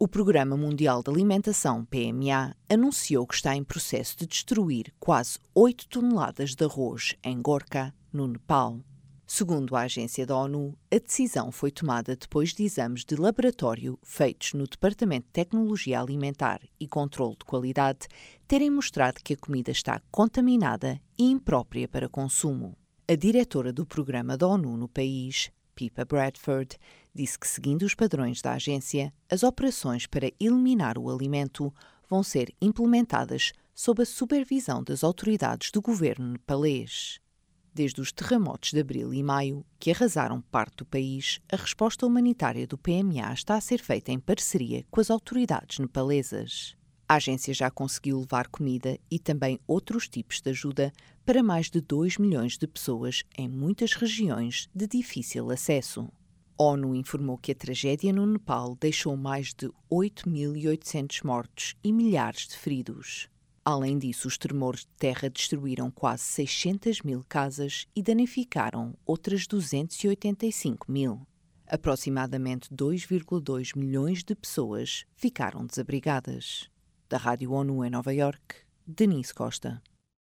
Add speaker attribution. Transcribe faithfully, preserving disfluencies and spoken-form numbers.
Speaker 1: O Programa Mundial de Alimentação, P M A, anunciou que está em processo de destruir quase oito toneladas de arroz em Gorkha, no Nepal. Segundo a agência da ONU, a decisão foi tomada depois de exames de laboratório feitos no Departamento de Tecnologia Alimentar e Controle de Qualidade terem mostrado que a comida está contaminada e imprópria para consumo. A diretora do programa da ONU no país, Pippa Bradford, disse que, seguindo os padrões da agência, as operações para eliminar o alimento vão ser implementadas sob a supervisão das autoridades do governo nepalês. Desde os terremotos de abril e maio, que arrasaram parte do país, a resposta humanitária do P M A está a ser feita em parceria com as autoridades nepalesas. A agência já conseguiu levar comida e também outros tipos de ajuda para mais de dois milhões de pessoas em muitas regiões de difícil acesso. A ONU informou que a tragédia no Nepal deixou mais de oito mil e oitocentos mortos e milhares de feridos. Além disso, os tremores de terra destruíram quase seiscentas mil casas e danificaram outras duzentas e oitenta e cinco mil. Aproximadamente dois vírgula dois milhões de pessoas ficaram desabrigadas. Da Rádio ONU em Nova Iorque, Denise Costa.